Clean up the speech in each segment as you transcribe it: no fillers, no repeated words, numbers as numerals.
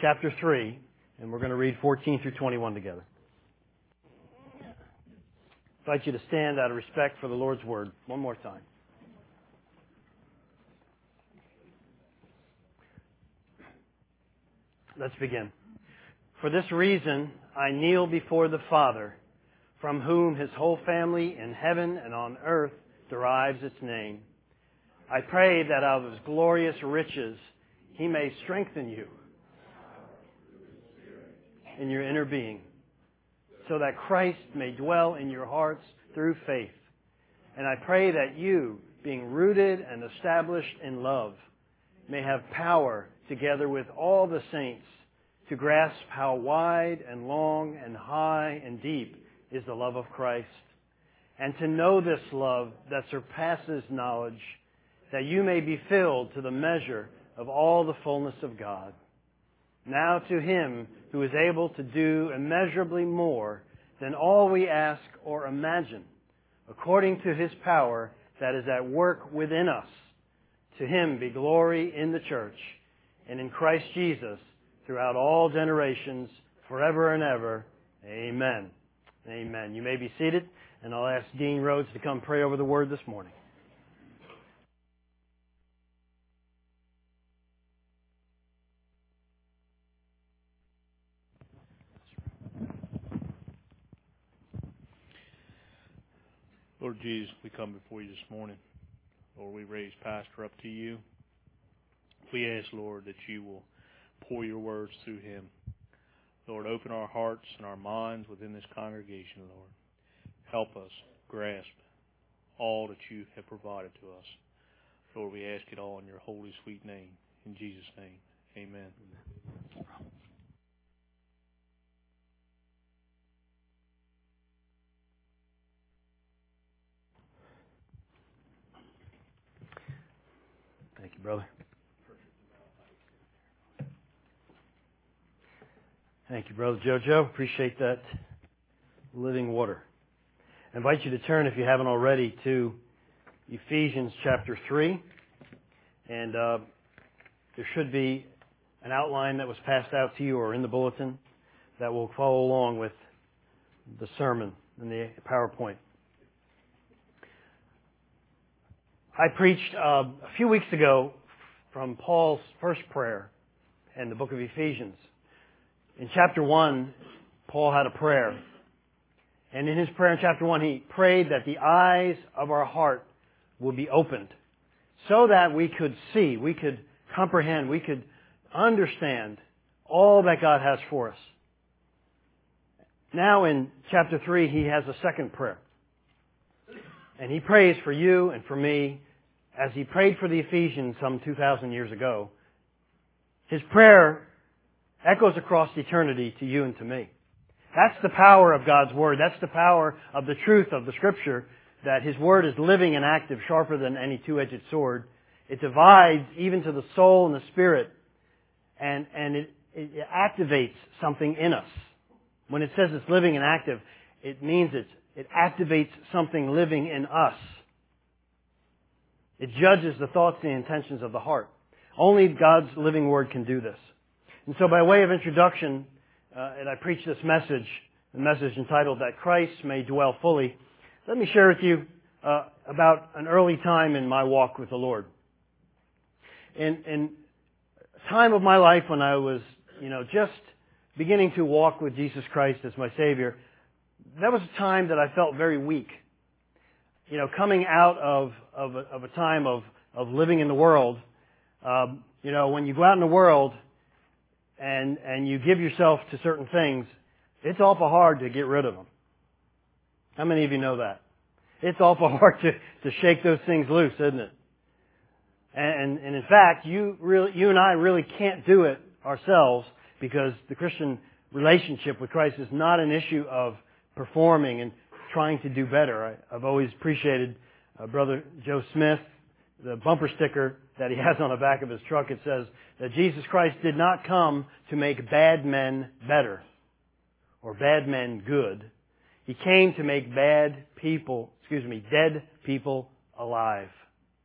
chapter 3, and we're going to read 14 through 21 together. I invite you to stand out of respect for the Lord's Word one more time. Let's begin. For this reason, I kneel before the Father, from whom His whole family in heaven and on earth derives its name. I pray that out of His glorious riches He may strengthen you in your inner being, so that Christ may dwell in your hearts through faith. And I pray that you, being rooted and established in love, may have power, together with all the saints, to grasp how wide and long and high and deep is the love of Christ, and to know this love that surpasses knowledge, that you may be filled to the measure of all the fullness of God. Now to Him who is able to do immeasurably more than all we ask or imagine, according to His power that is at work within us, to Him be glory in the church and in Christ Jesus throughout all generations, forever and ever. Amen. Amen. You may be seated, and I'll ask Dean Rhodes to come pray over the Word this morning. Lord Jesus, we come before you this morning. Lord, we raise Pastor up to you. We ask, Lord, that you will pour your words through him. Lord, open our hearts and our minds within this congregation, Lord. Help us grasp all that you have provided to us. Lord, we ask it all in your holy, sweet name. In Jesus' name, amen. Thank you, brother. Thank you, Brother Jojo. Appreciate that living water. I invite you to turn, if you haven't already, to Ephesians chapter 3. And there should be an outline that was passed out to you or in the bulletin that will follow along with the sermon and the PowerPoint. I preached a few weeks ago from Paul's first prayer in the book of Ephesians. In chapter 1, Paul had a prayer. And in his prayer in chapter 1, he prayed that the eyes of our heart would be opened so that we could see, we could comprehend, we could understand all that God has for us. Now in chapter 3, he has a second prayer. And he prays for you and for me as he prayed for the Ephesians some 2,000 years ago. His prayer echoes across eternity to you and to me. That's the power of God's Word. That's the power of the truth of the Scripture, that His Word is living and active, sharper than any two-edged sword. It divides even to the soul and the spirit, and it activates something in us. When it says it's living and active, it means it activates something living in us. It judges the thoughts and the intentions of the heart. Only God's living Word can do this. And so by way of introduction, and I preach this message, the message entitled That Christ May Dwell Fully, let me share with you about an early time in my walk with the Lord. In a time of my life when I was, just beginning to walk with Jesus Christ as my Savior, that was a time that I felt very weak. Coming out of a time of living in the world, when you go out in the world and you give yourself to certain things, it's awful hard to get rid of them. How many of you know that? It's awful hard to shake those things loose, isn't it? And in fact, you and I really can't do it ourselves, because the Christian relationship with Christ is not an issue of performing and trying to do better. I've always appreciated Brother Joe Smith, the bumper sticker that he has on the back of his truck. It says that Jesus Christ did not come to make bad men better or bad men good. He came to make dead people alive.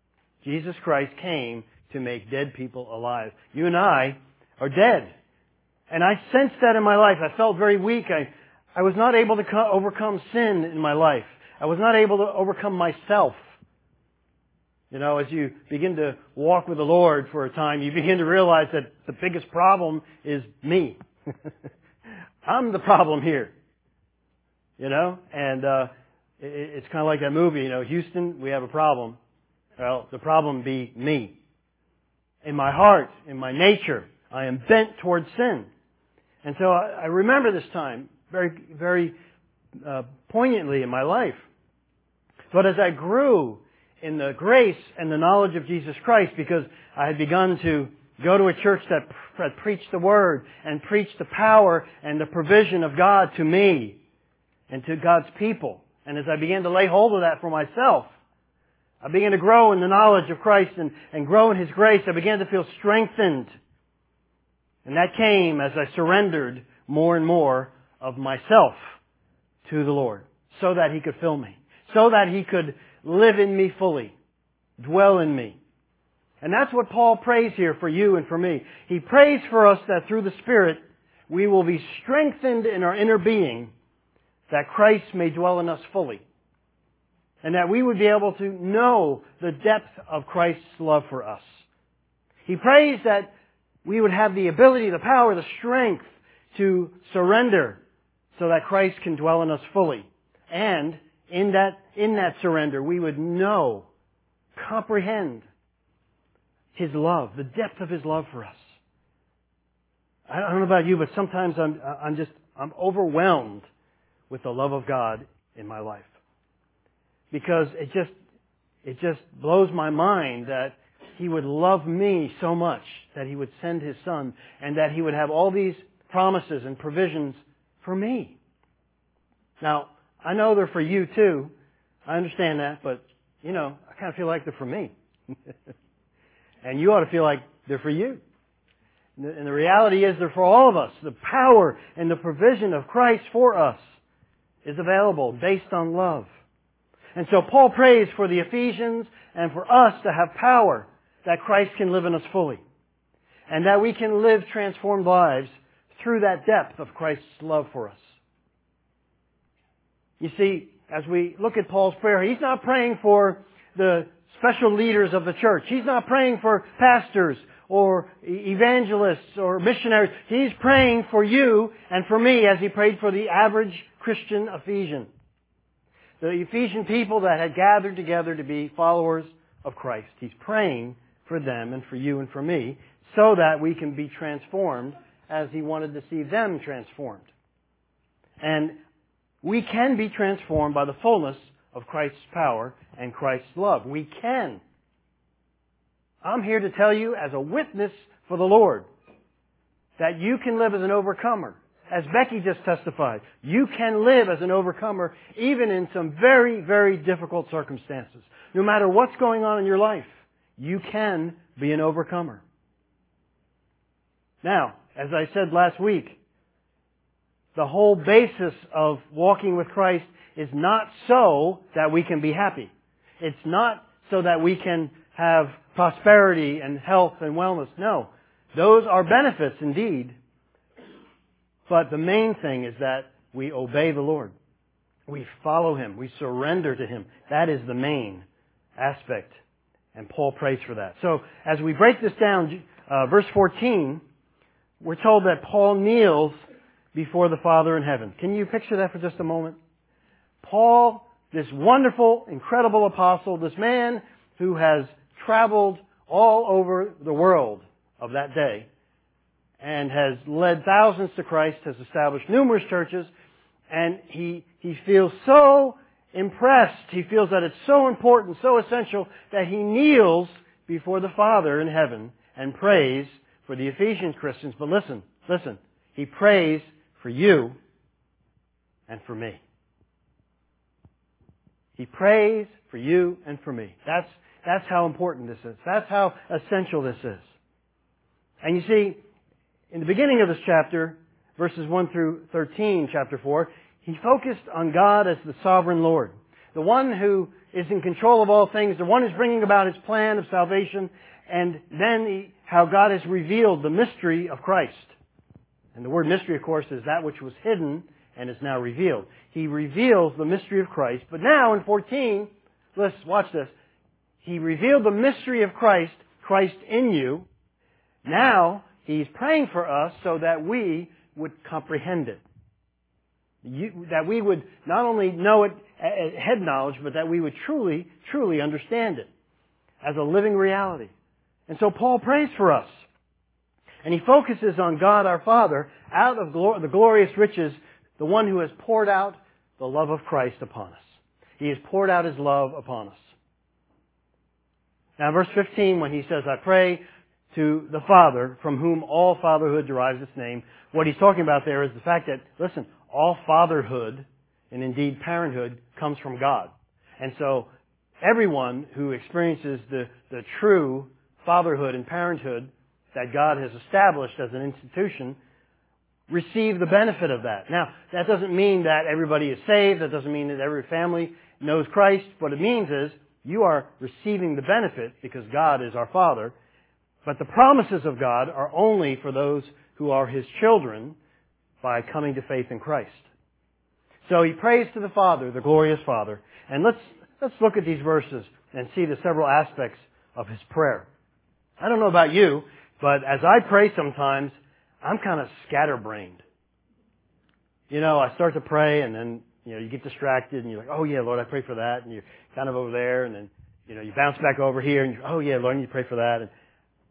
Jesus Christ came to make dead people alive. You and I are dead. And I sensed that in my life. I felt very weak. I was not able to overcome sin in my life. I was not able to overcome myself. You know, as you begin to walk with the Lord for a time, you begin to realize that the biggest problem is me. I'm the problem here. You know, and it's kind of like that movie, you know, Houston, we have a problem. Well, the problem be me. In my heart, in my nature, I am bent towards sin. And so I remember this time very, very poignantly in my life. But as I grew in the grace and the knowledge of Jesus Christ, because I had begun to go to a church that preached the Word and preached the power and the provision of God to me and to God's people. And as I began to lay hold of that for myself, I began to grow in the knowledge of Christ and grow in His grace. I began to feel strengthened. And that came as I surrendered more and more of myself to the Lord, so that He could fill me, so that He could live in me fully, dwell in me. And that's what Paul prays here for you and for me. He prays for us that through the Spirit we will be strengthened in our inner being, that Christ may dwell in us fully. And that we would be able to know the depth of Christ's love for us. He prays that we would have the ability, the power, the strength to surrender so that Christ can dwell in us fully. And in that surrender, we would know, comprehend His love, the depth of His love for us. I don't know about you, but sometimes I'm overwhelmed with the love of God in my life. Because it just blows my mind that He would love me so much that He would send His Son and that He would have all these promises and provisions for me. Now, I know they're for you too. I understand that, but, you know, I kind of feel like they're for me. And you ought to feel like they're for you. And the reality is they're for all of us. The power and the provision of Christ for us is available based on love. And so Paul prays for the Ephesians and for us to have power that Christ can live in us fully. And that we can live transformed lives through that depth of Christ's love for us. You see, as we look at Paul's prayer, he's not praying for the special leaders of the church. He's not praying for pastors or evangelists or missionaries. He's praying for you and for me as he prayed for the average Christian Ephesian. The Ephesian people that had gathered together to be followers of Christ. He's praying for them and for you and for me so that we can be transformed as He wanted to see them transformed. And we can be transformed by the fullness of Christ's power and Christ's love. We can. I'm here to tell you as a witness for the Lord that you can live as an overcomer. As Becky just testified, you can live as an overcomer even in some very, very difficult circumstances. No matter what's going on in your life, you can be an overcomer. Now, as I said last week, the whole basis of walking with Christ is not so that we can be happy. It's not so that we can have prosperity and health and wellness. No. Those are benefits indeed. But the main thing is that we obey the Lord. We follow Him. We surrender to Him. That is the main aspect. And Paul prays for that. So as we break this down, verse 14, we're told that Paul kneels before the Father in heaven. Can you picture that for just a moment? Paul, this wonderful, incredible apostle, this man who has traveled all over the world of that day and has led thousands to Christ, has established numerous churches, and he feels so impressed. He feels that it's so important, so essential, that he kneels before the Father in heaven and prays for the Ephesian Christians. But listen, he prays for you and for me. He prays for you and for me. That's how important this is. That's how essential this is. And you see, in the beginning of this chapter, verses 1 through 13, chapter 4, he focused on God as the sovereign Lord. The one who is in control of all things, the one who's bringing about His plan of salvation, and then how God has revealed the mystery of Christ. And the word mystery, of course, is that which was hidden and is now revealed. He reveals the mystery of Christ. But now in 14, let's watch this. He revealed the mystery of Christ, Christ in you. Now He's praying for us so that we would comprehend it. That we would not only know it as head knowledge, but that we would truly, truly understand it as a living reality. And so Paul prays for us. And he focuses on God our Father out of the glorious riches, the one who has poured out the love of Christ upon us. He has poured out His love upon us. Now verse 15, when he says, I pray to the Father, from whom all fatherhood derives its name, what he's talking about there is the fact that, listen, all fatherhood, and indeed parenthood, comes from God. And so everyone who experiences the true fatherhood and parenthood that God has established as an institution receive the benefit of that. Now, that doesn't mean that everybody is saved. That doesn't mean that every family knows Christ. What it means is you are receiving the benefit because God is our Father. But the promises of God are only for those who are His children by coming to faith in Christ. So he prays to the Father, the glorious Father. And let's look at these verses and see the several aspects of his prayer. I don't know about you, but as I pray sometimes, I'm kind of scatterbrained. You know, I start to pray and then, you get distracted and you're like, oh yeah, Lord, I pray for that. And you're kind of over there and then, you bounce back over here and oh yeah, Lord, I need to pray for that. And,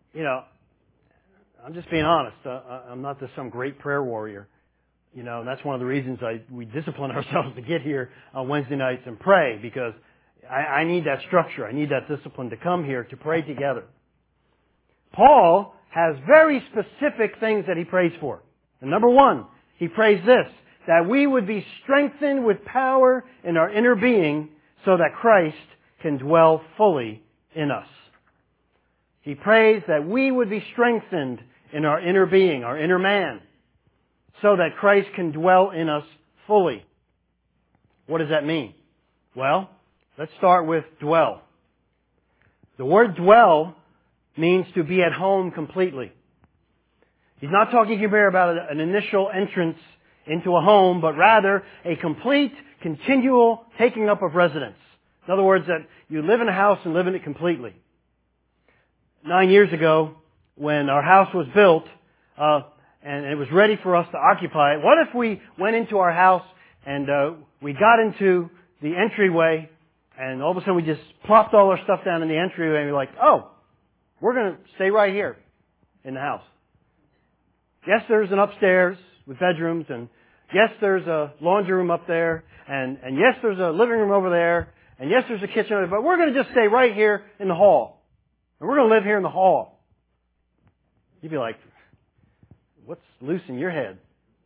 I'm just being honest. I'm not just some great prayer warrior. And that's one of the reasons we discipline ourselves to get here on Wednesday nights and pray, because I need that structure. I need that discipline to come here to pray together. Paul has very specific things that he prays for. And number one, he prays this, that we would be strengthened with power in our inner being so that Christ can dwell fully in us. He prays that we would be strengthened in our inner being, our inner man, so that Christ can dwell in us fully. What does that mean? Well, let's start with dwell. The word dwell means to be at home completely. He's not talking here about an initial entrance into a home, but rather a complete, continual taking up of residence. In other words, that you live in a house and live in it completely. 9 years ago, when our house was built, and it was ready for us to occupy it, what if we went into our house and we got into the entryway and all of a sudden we just plopped all our stuff down in the entryway and we're like, oh, we're going to stay right here in the house. Yes, there's an upstairs with bedrooms, and yes, there's a laundry room up there, and yes, there's a living room over there, and yes, there's a kitchen over there, but we're going to just stay right here in the hall. And we're going to live here in the hall. You'd be like, what's loose in your head?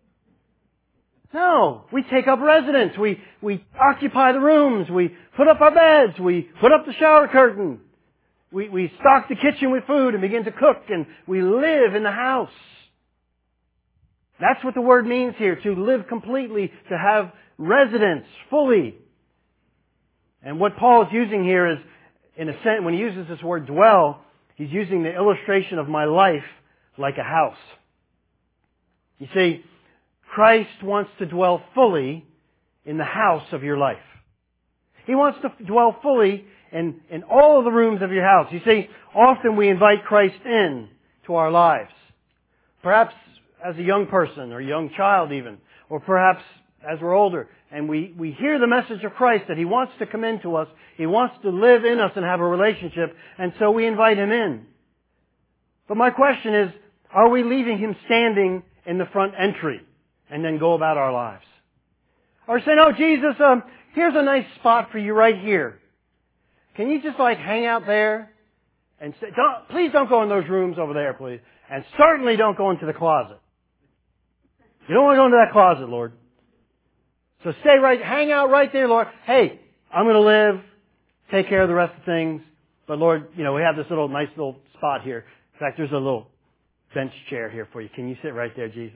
No, we take up residence. We occupy the rooms. We put up our beds. We put up the shower curtain. We stock the kitchen with food and begin to cook, and we live in the house. That's what the word means here, to live completely, to have residence fully. And what Paul is using here is, in a sense, when he uses this word dwell, he's using the illustration of my life like a house. You see, Christ wants to dwell fully in the house of your life. He wants to dwell fully in all of the rooms of your house. You see, often we invite Christ in to our lives. Perhaps as a young person or a young child even, or perhaps as we're older, and we hear the message of Christ that He wants to come into us, He wants to live in us and have a relationship, and so we invite Him in. But my question is, are we leaving Him standing in the front entry and then go about our lives? Or saying, oh Jesus, here's a nice spot for you right here. Can you just hang out there? And say, please don't go in those rooms over there, please. And certainly don't go into the closet. You don't want to go into that closet, Lord. So hang out right there, Lord. Hey, I'm going to live, take care of the rest of things. But Lord, we have this nice little spot here. In fact, there's a little bench chair here for you. Can you sit right there, Jesus?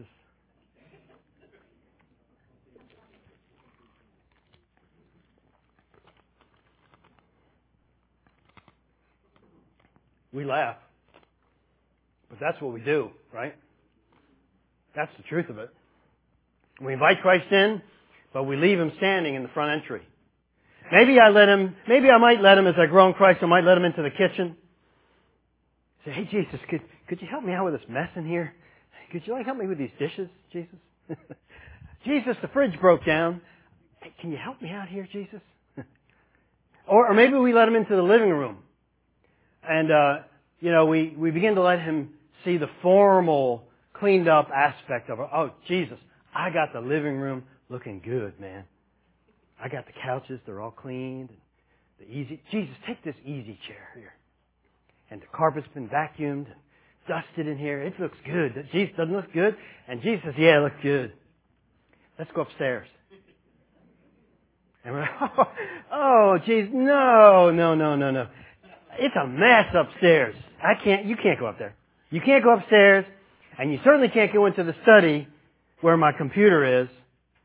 We laugh. But that's what we do, right? That's the truth of it. We invite Christ in, but we leave Him standing in the front entry. Maybe I might let Him, as I grow in Christ, I might let Him into the kitchen. Say, hey Jesus, could you help me out with this mess in here? Could you help me with these dishes, Jesus? Jesus, the fridge broke down. Hey, can you help me out here, Jesus? Or maybe we let Him into the living room. And, we begin to let Him see the formal, cleaned up aspect of it. Oh, Jesus, I got the living room looking good, man. I got the couches, they're all cleaned. Jesus, take this easy chair here. And the carpet's been vacuumed and dusted in here. It looks good. Jesus, doesn't it look good? And Jesus says, yeah, it looks good. Let's go upstairs. And we're like, oh, Jesus, no. It's a mess upstairs. You can't go up there. You can't go upstairs, and you certainly can't go into the study where my computer is.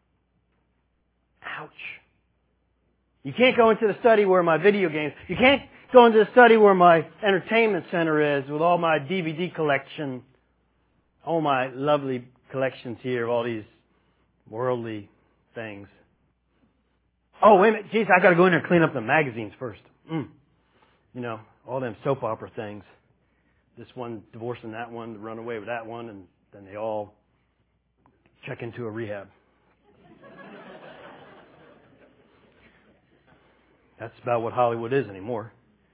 Ouch. You can't go into the study where my video games, you can't go into the study where my entertainment center is with all my DVD collection, all my lovely collections here of all these worldly things. Oh, wait a minute. Geez, I got to go in there and clean up the magazines first. All them soap opera things. This one divorcing that one, to run away with that one, and then they all check into a rehab. That's about what Hollywood is anymore.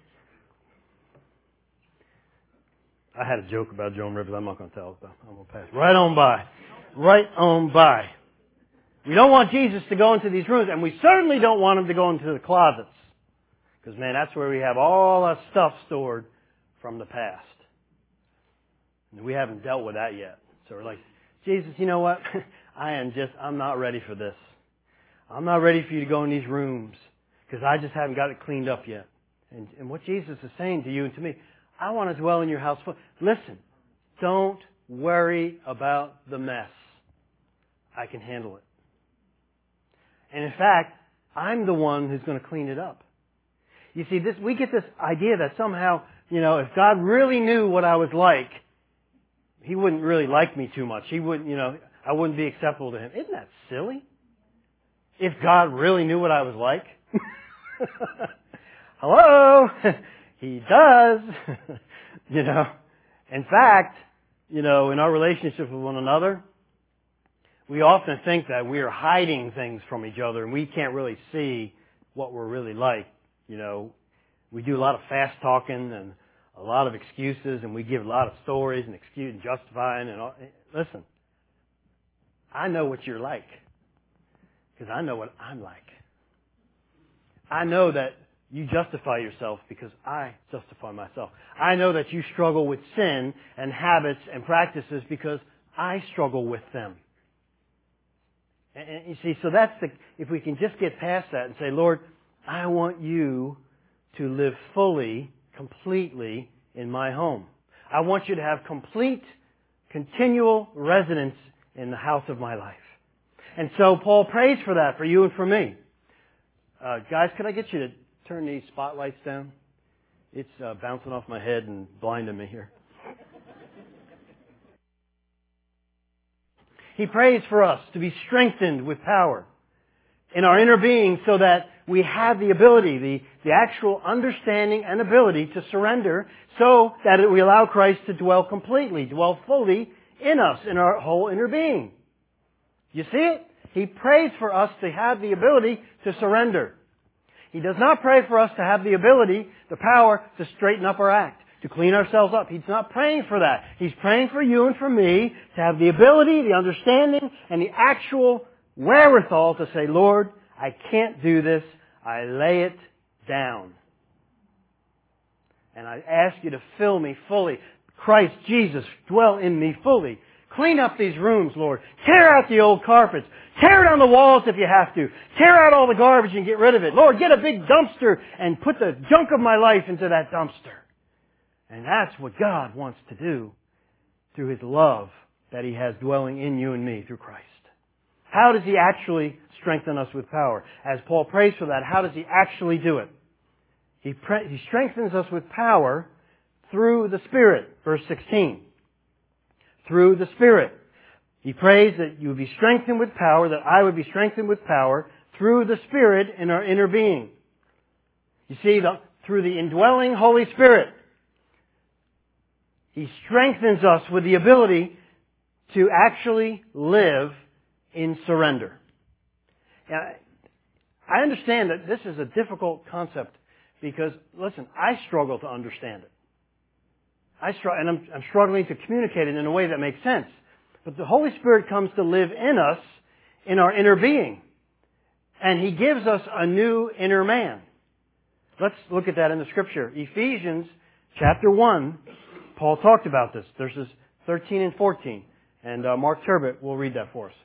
I had a joke about Joan Rivers. I'm not going to tell it, though. I'm going to pass right on by. Right on by. We don't want Jesus to go into these rooms, and we certainly don't want Him to go into the closets. Because, man, that's where we have all our stuff stored from the past. And we haven't dealt with that yet. So we're like, Jesus, you know what? I'm not ready for this. I'm not ready for you to go in these rooms because I just haven't got it cleaned up yet. And what Jesus is saying to you and to me, I want to dwell in your house. Listen, don't worry about the mess. I can handle it. And in fact, I'm the one who's going to clean it up. You see, we get this idea that somehow, if God really knew what I was like, He wouldn't really like me too much. He wouldn't, I wouldn't be acceptable to Him. Isn't that silly? If God really knew what I was like. Hello? He does. In fact, in our relationship with one another, we often think that we are hiding things from each other and we can't really see what we're really like. We do a lot of fast talking and a lot of excuses, and we give a lot of stories and excuse and justifying and all. Listen, I know what you're like because I know what I'm like. I know that you justify yourself because I justify myself. I know that you struggle with sin and habits and practices because I struggle with them. And you see, so if we can just get past that and say, Lord, I want you to live fully, completely in my home. I want you to have complete, continual residence in the house of my life. And so Paul prays for that for you and for me. Guys, could I get you to turn these spotlights down? It's bouncing off my head and blinding me here. He prays for us to be strengthened with power in our inner being so that we have the ability, the actual understanding and ability to surrender so that we allow Christ to dwell fully in us, in our whole inner being. You see it? He prays for us to have the ability to surrender. He does not pray for us to have the ability, the power to straighten up our act, to clean ourselves up. He's not praying for that. He's praying for you and for me to have the ability, the understanding, and the actual wherewithal to say, Lord, I can't do this. I lay it down. And I ask you to fill me fully. Christ Jesus, dwell in me fully. Clean up these rooms, Lord. Tear out the old carpets. Tear down the walls if you have to. Tear out all the garbage and get rid of it. Lord, get a big dumpster and put the junk of my life into that dumpster. And that's what God wants to do through His love that He has dwelling in you and me through Christ. How does He actually strengthen us with power? As Paul prays for that, how does He actually do it? He strengthens us with power through the Spirit. Verse 16. Through the Spirit. He prays that you would be strengthened with power, that I would be strengthened with power through the Spirit in our inner being. You see, through the indwelling Holy Spirit, He strengthens us with the ability to actually live in surrender. Now, I understand that this is a difficult concept because, listen, I struggle to understand it. I'm struggling to communicate it in a way that makes sense. But the Holy Spirit comes to live in us, in our inner being. And He gives us a new inner man. Let's look at that in the Scripture. Ephesians chapter 1, Paul talked about this. Verses 13 and 14. And Mark Turbot will read that for us.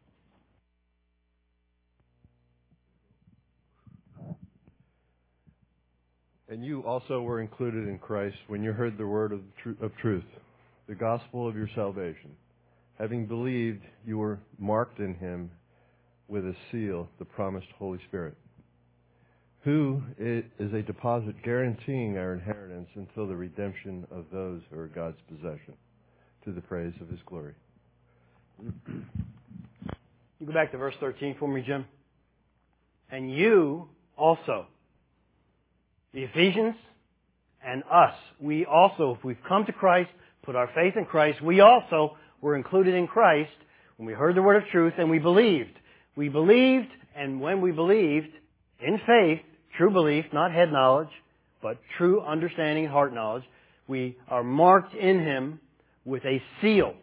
And you also were included in Christ when you heard the word of truth, the gospel of your salvation. Having believed, you were marked in Him with a seal, the promised Holy Spirit, who is a deposit guaranteeing our inheritance until the redemption of those who are God's possession, to the praise of His glory. You go back to verse 13 for me, Jim. And you also, the Ephesians and us, we also, if we've come to Christ, put our faith in Christ, we also were included in Christ when we heard the word of truth and we believed. We believed, and when we believed, in faith, true belief, not head knowledge, but true understanding, heart knowledge, we are marked in Him with a seal,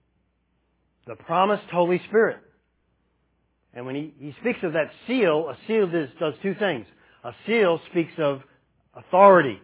the promised Holy Spirit. And when he speaks of that seal, a seal does two things. A seal speaks of authority.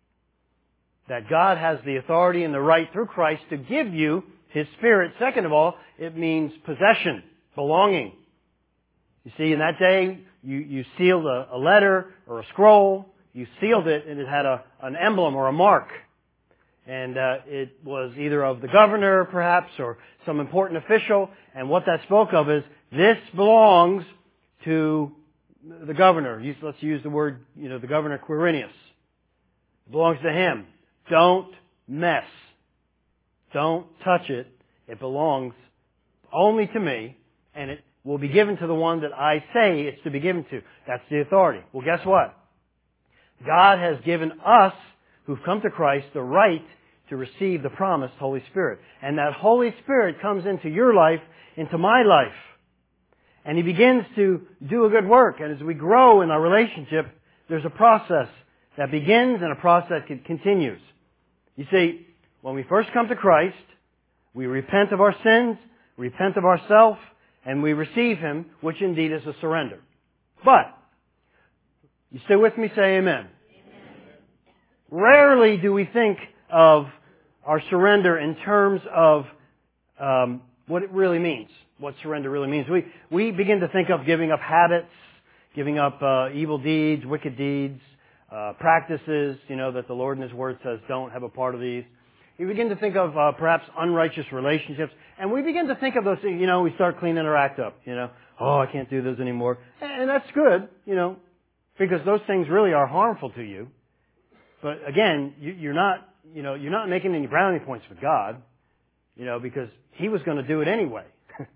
That God has the authority and the right through Christ to give you His Spirit. Second of all, it means possession, belonging. You see, in that day, you sealed a letter or a scroll. You sealed it and it had an emblem or a mark. And it was either of the governor, perhaps, or some important official. And what that spoke of is, this belongs to the governor. Let's use the word, the governor Quirinius. It belongs to him. Don't mess. Don't touch it. It belongs only to me, and it will be given to the one that I say it's to be given to. That's the authority. Well, guess what? God has given us, who've come to Christ, the right to receive the promised Holy Spirit. And that Holy Spirit comes into your life, into my life. And He begins to do a good work. And as we grow in our relationship, there's a process that begins and a process that continues. You see, when we first come to Christ, we repent of our sins, repent of ourselves, and we receive Him, which indeed is a surrender. But, you stay with me, say amen. Amen. Rarely do we think of our surrender in terms of what it really means, what surrender really means. We begin to think of giving up habits, giving up evil deeds, wicked deeds, practices, that the Lord in His Word says don't have a part of these. We begin to think of perhaps unrighteous relationships, and we begin to think of those things, we start cleaning our act up, oh, I can't do those anymore. And that's good, because those things really are harmful to you. But again, you're not making any brownie points with God, because He was going to do it anyway.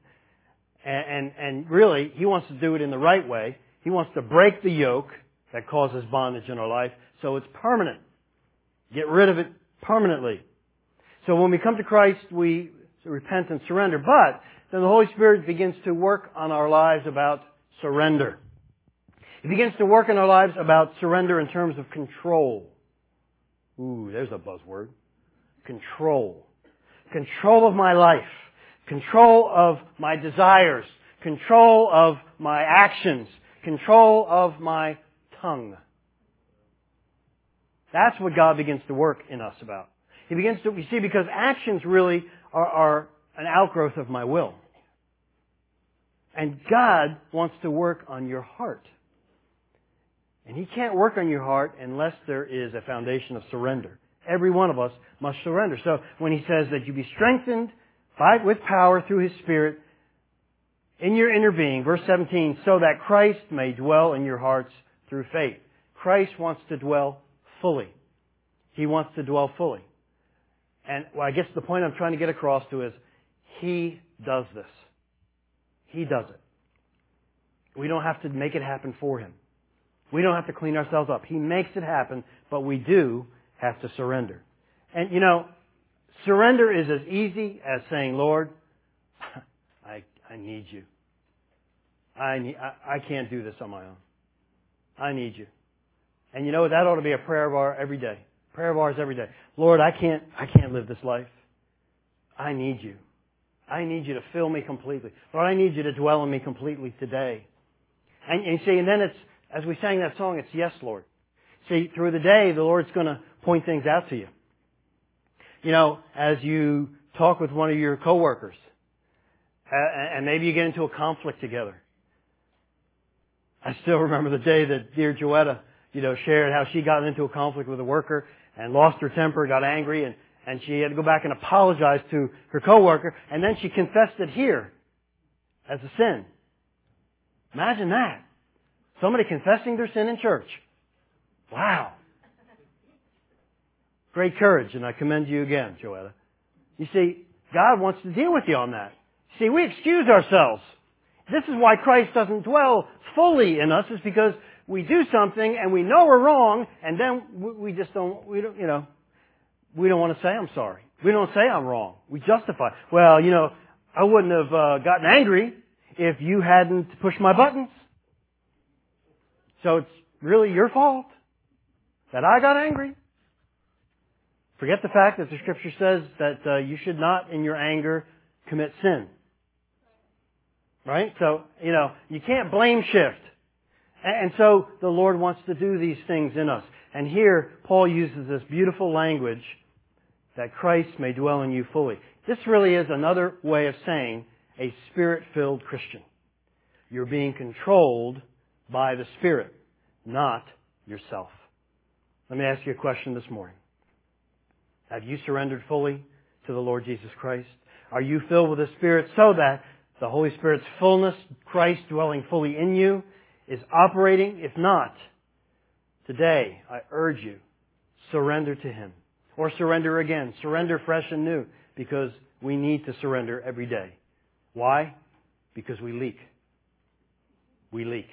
and really, He wants to do it in the right way. He wants to break the yoke that causes bondage in our life, so it's permanent. Get rid of it permanently. So when we come to Christ, we repent and surrender. But then the Holy Spirit begins to work on our lives about surrender. He begins to work in our lives about surrender in terms of control. Ooh, there's a buzzword. Control. Control of my life. Control of my desires. Control of my actions. Control of my tongue. That's what God begins to work in us about. He begins to, because actions really are an outgrowth of my will. And God wants to work on your heart. And He can't work on your heart unless there is a foundation of surrender. Every one of us must surrender. So when He says that you be strengthened with power through His Spirit in your inner being, verse 17, so that Christ may dwell in your hearts through faith. Christ wants to dwell fully. He wants to dwell fully. And I guess the point I'm trying to get across to is, He does this. He does it. We don't have to make it happen for Him. We don't have to clean ourselves up. He makes it happen, but we do have to surrender. And surrender is as easy as saying, Lord, I need you. I can't do this on my own. I need you. And that ought to be a prayer of ours every day. Prayer of ours every day. Lord, I can't live this life. I need you. I need you to fill me completely. Lord, I need you to dwell in me completely today. And you see, and then it's, as we sang that song, it's yes, Lord. See, through the day, the Lord's going to point things out to you. As you talk with one of your coworkers, and maybe you get into a conflict together. I still remember the day that dear Joetta, shared how she got into a conflict with a worker and lost her temper, got angry, and she had to go back and apologize to her coworker, and then she confessed it here as a sin. Imagine that. Somebody confessing their sin in church. Wow. Great courage, and I commend you again, Joetta. You see, God wants to deal with you on that. See, we excuse ourselves. This is why Christ doesn't dwell fully in us, is because we do something and we know we're wrong, and then we don't want to say I'm sorry. We don't say I'm wrong. We justify. Well, I wouldn't have gotten angry if you hadn't pushed my buttons. So it's really your fault that I got angry. Forget the fact that the Scripture says that you should not, in your anger, commit sin. Right? So, you can't blame shift. And so the Lord wants to do these things in us. And here, Paul uses this beautiful language that Christ may dwell in you fully. This really is another way of saying a Spirit-filled Christian. You're being controlled by the Spirit, not yourself. Let me ask you a question this morning. Have you surrendered fully to the Lord Jesus Christ? Are you filled with the Spirit so that the Holy Spirit's fullness, Christ dwelling fully in you, is operating? If not, today I urge you, surrender to Him. Or surrender again. Surrender fresh and new. Because we need to surrender every day. Why? Because we leak. We leak.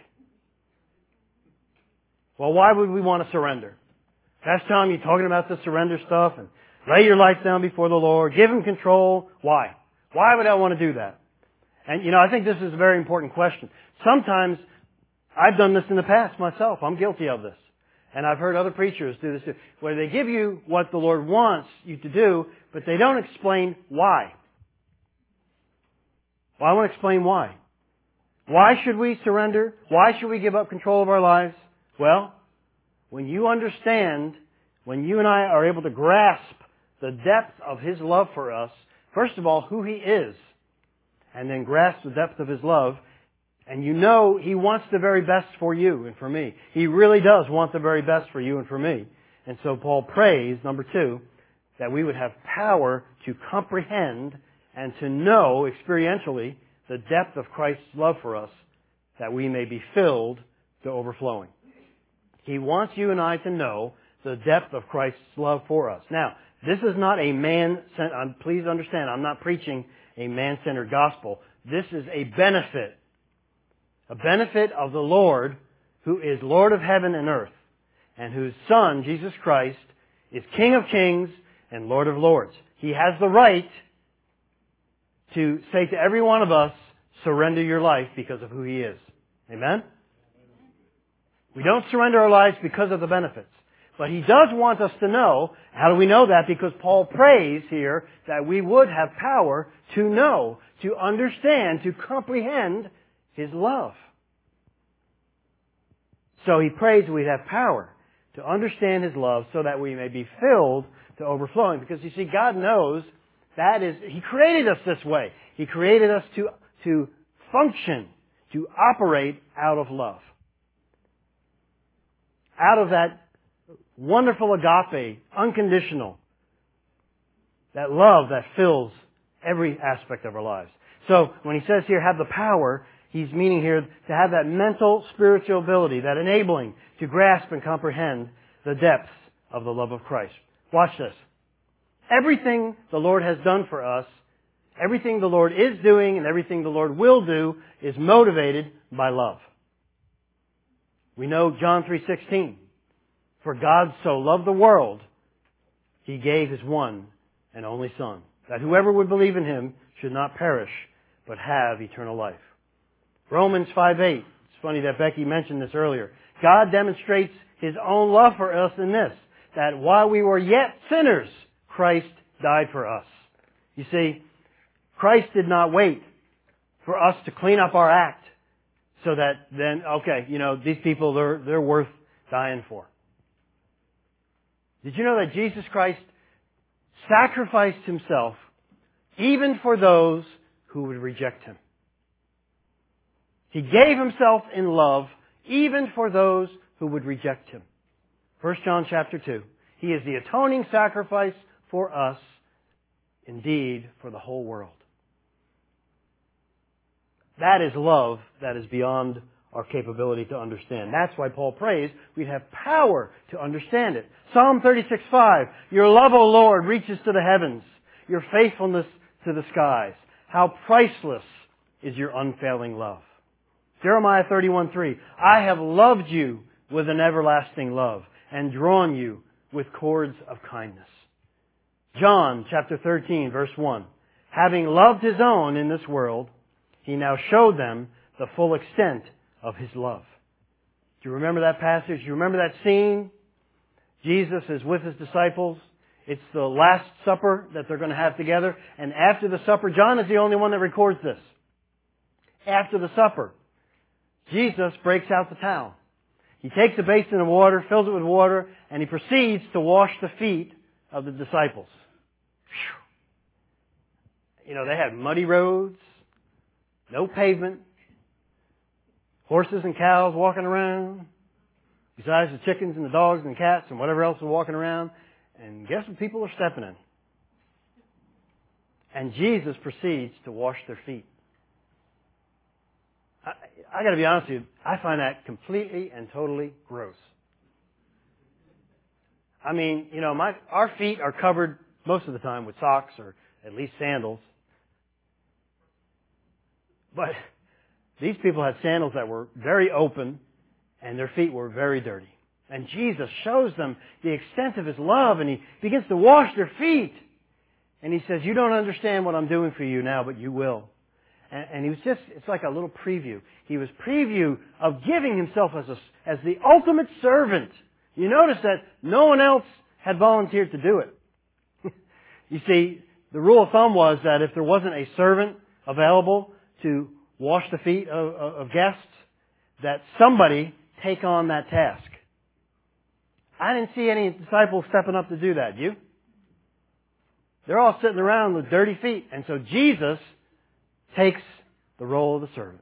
Well, why would we want to surrender? Last time you're talking about the surrender stuff and lay your life down before the Lord. Give Him control. Why? Why would I want to do that? And, I think this is a very important question. Sometimes I've done this in the past myself. I'm guilty of this. And I've heard other preachers do this too, where they give you what the Lord wants you to do, but they don't explain why. Well, I want to explain why. Why should we surrender? Why should we give up control of our lives? Well, when you understand, when you and I are able to grasp the depth of His love for us, first of all, who He is, and then grasp the depth of His love, and He wants the very best for you and for me. He really does want the very best for you and for me. And so Paul prays, number 2, that we would have power to comprehend and to know experientially the depth of Christ's love for us, that we may be filled to overflowing. He wants you and I to know the depth of Christ's love for us. Now, this is not a man-centered, please understand, I'm not preaching a man-centered gospel. This is a benefit of the Lord, who is Lord of heaven and earth, and whose Son, Jesus Christ, is King of kings and Lord of lords. He has the right to say to every one of us, surrender your life because of who He is. Amen? We don't surrender our lives because of the benefits. But He does want us to know. How do we know that? Because Paul prays here that we would have power to know, to understand, to comprehend His love. So he prays we'd have power to understand His love so that we may be filled to overflowing. Because you see, God knows He created us this way. He created us to function, to operate out of love. Out of that wonderful agape, unconditional, that love that fills every aspect of our lives. So when he says here, have the power, he's meaning here to have that mental, spiritual ability, that enabling to grasp and comprehend the depths of the love of Christ. Watch this. Everything the Lord has done for us Everything the Lord is doing and everything the Lord will do is motivated by love. We know John 3:16. For God so loved the world, He gave His one and only Son, that whoever would believe in Him should not perish, but have eternal life. Romans 5:8. It's funny that Becky mentioned this earlier. God demonstrates His own love for us in this, that while we were yet sinners, Christ died for us. You see, Christ did not wait for us to clean up our act so that then, okay, these people, they're worth dying for. Did you know that Jesus Christ sacrificed Himself even for those who would reject Him? He gave Himself in love even for those who would reject Him. 1 John chapter 2. He is the atoning sacrifice for us, indeed, for the whole world. That is love that is beyond our capability to understand. That's why Paul prays we'd have power to understand it. Psalm 36:5. Your love, O Lord, reaches to the heavens, your faithfulness to the skies. How priceless is your unfailing love. Jeremiah 31:3. I have loved you with an everlasting love and drawn you with cords of kindness. John chapter 13 verse 1. Having loved His own in this world, He now showed them the full extent of His love. Do you remember that passage? Do you remember that scene? Jesus is with His disciples. It's the Last Supper that they're going to have together. And after the supper, John is the only one that records this. After the supper, Jesus breaks out the towel. He takes a basin of water, fills it with water, and He proceeds to wash the feet of the disciples. Whew. They had muddy roads, no pavement, horses and cows walking around, besides the chickens and the dogs and the cats and whatever else was walking around. And guess what people are stepping in? And Jesus proceeds to wash their feet. I got to be honest with you, I find that completely and totally gross. I mean, our feet are covered most of the time with socks or at least sandals. But these people had sandals that were very open and their feet were very dirty. And Jesus shows them the extent of His love and He begins to wash their feet. And He says, you don't understand what I'm doing for you now, but you will. And He was it's like a little preview. He was preview of giving Himself as the ultimate servant. You notice that no one else had volunteered to do it. You see, the rule of thumb was that if there wasn't a servant available to wash the feet of guests, that somebody take on that task. I didn't see any disciples stepping up to do that. You? They're all sitting around with dirty feet. And so Jesus takes the role of the servant.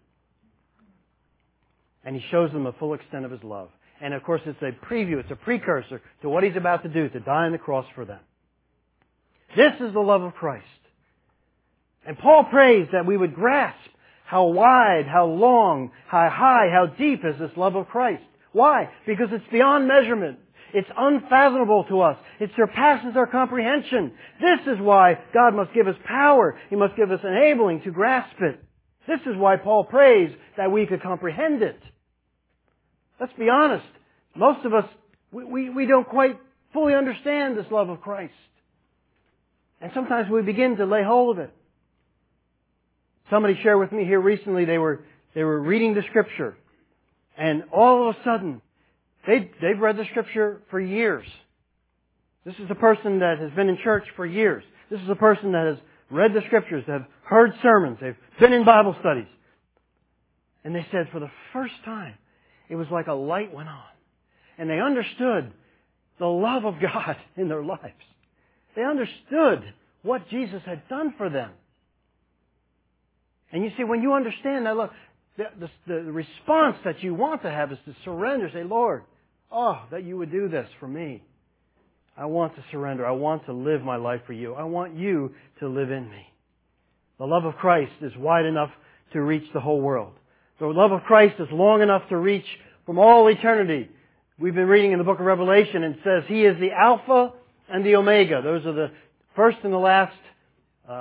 And He shows them the full extent of His love. And of course it's a preview, it's a precursor to what He's about to do, to die on the cross for them. This is the love of Christ. And Paul prays that we would grasp how wide, how long, how high, how deep is this love of Christ. Why? Because it's beyond measurement. It's unfathomable to us. It surpasses our comprehension. This is why God must give us power. He must give us enabling to grasp it. This is why Paul prays that we could comprehend it. Let's be honest. Most of us, we don't quite fully understand this love of Christ. And sometimes we begin to lay hold of it. Somebody shared with me here recently, they were reading the Scripture. And all of a sudden, they've read the Scripture for years. This is a person that has been in church for years. This is a person that has read the Scriptures, have heard sermons, they've been in Bible studies. And they said for the first time, it was like a light went on. And they understood the love of God in their lives. They understood what Jesus had done for them. And you see, when you understand that love, the response that you want to have is to surrender. Say, Lord, that you would do this for me. I want to surrender. I want to live my life for you. I want you to live in me. The love of Christ is wide enough to reach the whole world. The love of Christ is long enough to reach from all eternity. We've been reading in the book of Revelation and it says He is the Alpha and the Omega. Those are the first and the last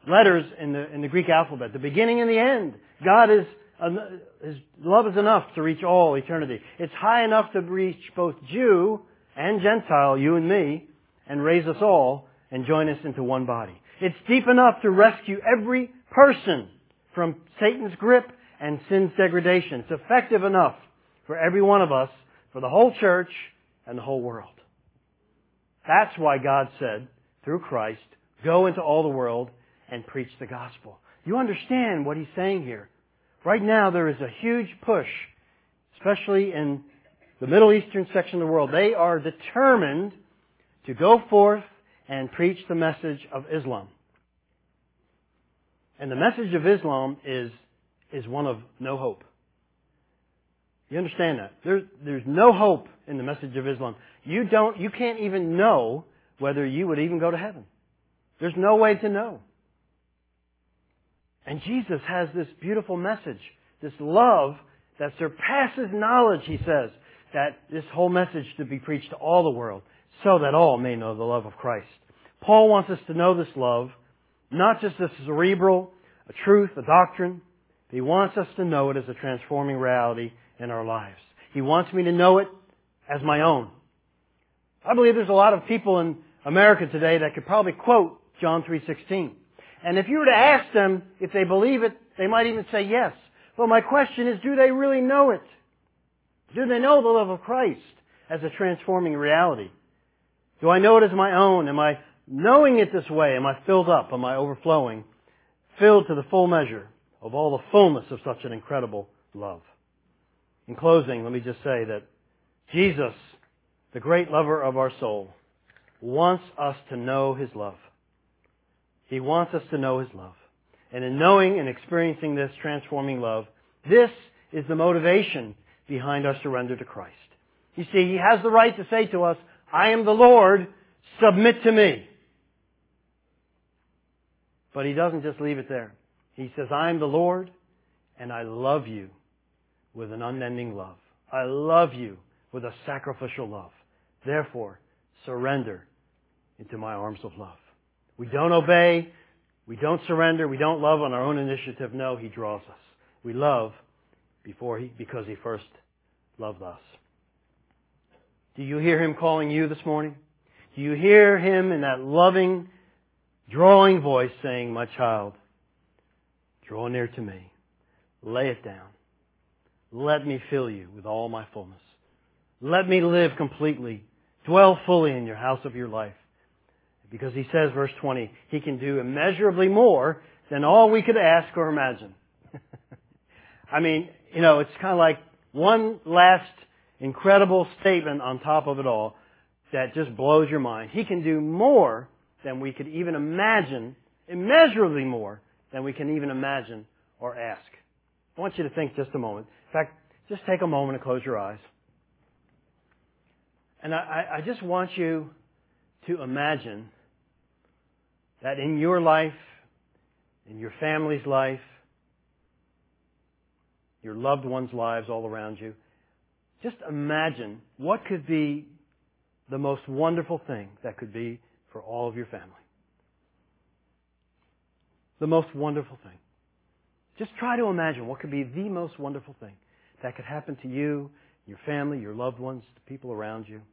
letters in the Greek alphabet, the beginning and the end. His love is enough to reach all eternity. It's high enough to reach both Jew and Gentile, you and me, and raise us all and join us into one body. It's deep enough to rescue every person from Satan's grip and sin's degradation. It's effective enough for every one of us, for the whole church and the whole world. That's why God said, through Christ, go into all the world and preach the gospel. You understand what He's saying here. Right now there is a huge push, especially in the Middle Eastern section of the world. They are determined to go forth and preach the message of Islam. And the message of Islam is one of no hope. You understand that? There's no hope in the message of Islam. You can't even know whether you would even go to heaven. There's no way to know. And Jesus has this beautiful message, this love that surpasses knowledge, He says, that this whole message to be preached to all the world, so that all may know the love of Christ. Paul wants us to know this love, not just a cerebral, a truth, a doctrine. He wants us to know it as a transforming reality in our lives. He wants me to know it as my own. I believe there's a lot of people in America today that could probably quote John 3:16. And if you were to ask them if they believe it, they might even say yes. But my question is, do they really know it? Do they know the love of Christ as a transforming reality? Do I know it as my own? Am I knowing it this way? Am I filled up? Am I overflowing? Filled to the full measure of all the fullness of such an incredible love. In closing, let me just say that Jesus, the great lover of our soul, wants us to know His love. He wants us to know His love. And in knowing and experiencing this transforming love, this is the motivation behind our surrender to Christ. You see, He has the right to say to us, I am the Lord, submit to me. But He doesn't just leave it there. He says, I am the Lord, and I love you with an unending love. I love you with a sacrificial love. Therefore, surrender into my arms of love. We don't obey, we don't surrender, we don't love on our own initiative. No, He draws us. We love because He first loved us. Do you hear Him calling you this morning? Do you hear Him in that loving, drawing voice saying, my child, draw near to me. Lay it down. Let me fill you with all my fullness. Let me live completely. Dwell fully in your house of your life. Because He says, verse 20, He can do immeasurably more than all we could ask or imagine. I mean, it's kind of like one last incredible statement on top of it all that just blows your mind. He can do more than we could even imagine, immeasurably more than we can even imagine or ask. I want you to think just a moment. In fact, just take a moment and close your eyes. And I just want you to imagine that in your life, in your family's life, your loved ones' lives all around you, just imagine what could be the most wonderful thing that could be for all of your family. The most wonderful thing. Just try to imagine what could be the most wonderful thing that could happen to you, your family, your loved ones, the people around you.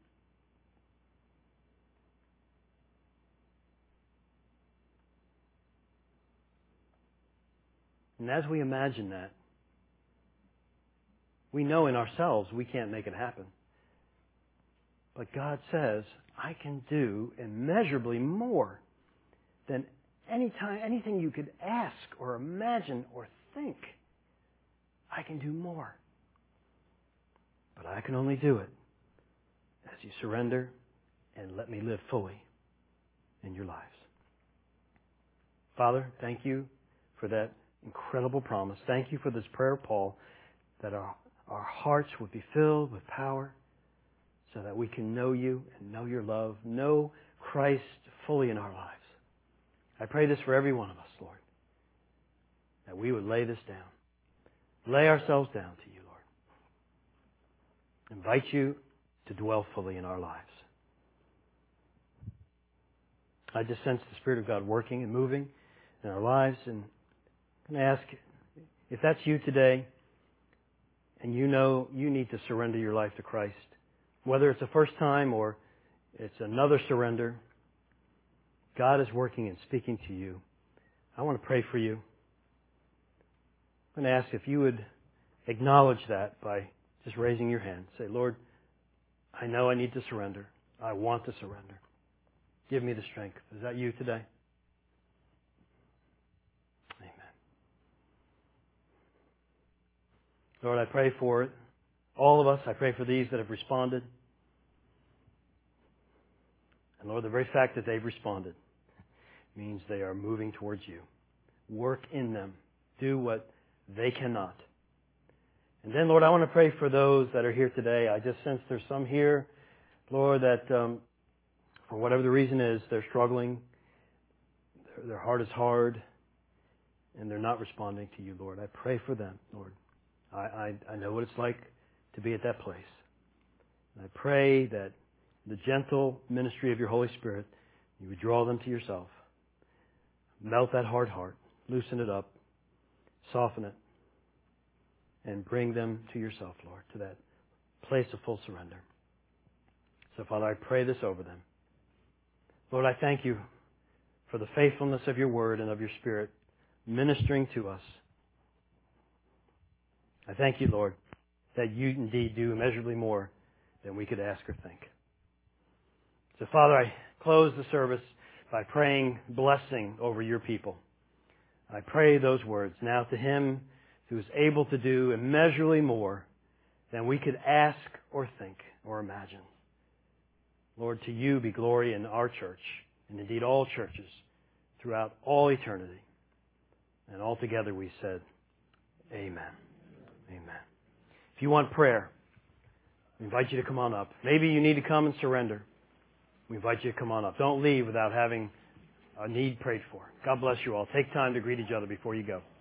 And as we imagine that, we know in ourselves we can't make it happen. But God says, I can do immeasurably more than anything you could ask or imagine or think. I can do more. But I can only do it as you surrender and let me live fully in your lives. Father, thank you for that incredible promise. Thank you for this prayer of Paul, that our hearts would be filled with power so that we can know you and know your love, know Christ fully in our lives. I pray this for every one of us, Lord, that we would lay this down, lay ourselves down to you, Lord. Invite you to dwell fully in our lives. I just sense the Spirit of God working and moving in our lives. And I'm going to ask if that's you today and you know you need to surrender your life to Christ, whether it's the first time or it's another surrender, God is working and speaking to you. I want to pray for you. I'm going to ask if you would acknowledge that by just raising your hand. Say, Lord, I know I need to surrender. I want to surrender. Give me the strength. Is that you today? Amen. Lord, I pray for all of us. I pray for these that have responded. And Lord, the very fact that they've responded means they are moving towards you. Work in them. Do what they cannot. And then, Lord, I want to pray for those that are here today. I just sense there's some here, Lord, that for whatever the reason is, they're struggling. Their heart is hard, and they're not responding to you, Lord. I pray for them, Lord. I know what it's like to be at that place. And I pray that the gentle ministry of your Holy Spirit, you would draw them to yourself. Melt that hard heart. Loosen it up. Soften it. And bring them to yourself, Lord, to that place of full surrender. So, Father, I pray this over them. Lord, I thank you for the faithfulness of your word and of your Spirit ministering to us. I thank you, Lord, that you indeed do immeasurably more than we could ask or think. So, Father, I close the service by praying blessing over your people. I pray those words now to him who is able to do immeasurably more than we could ask or think or imagine. Lord, to you be glory in our church, and indeed all churches throughout all eternity. And all together we said, Amen. Amen. If you want prayer, we invite you to come on up. Maybe you need to come and surrender. We invite you to come on up. Don't leave without having a need prayed for. God bless you all. Take time to greet each other before you go.